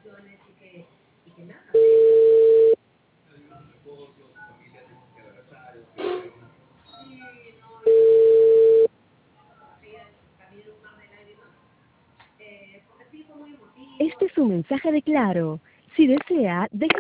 Este es un mensaje de Claro. Si desea, deje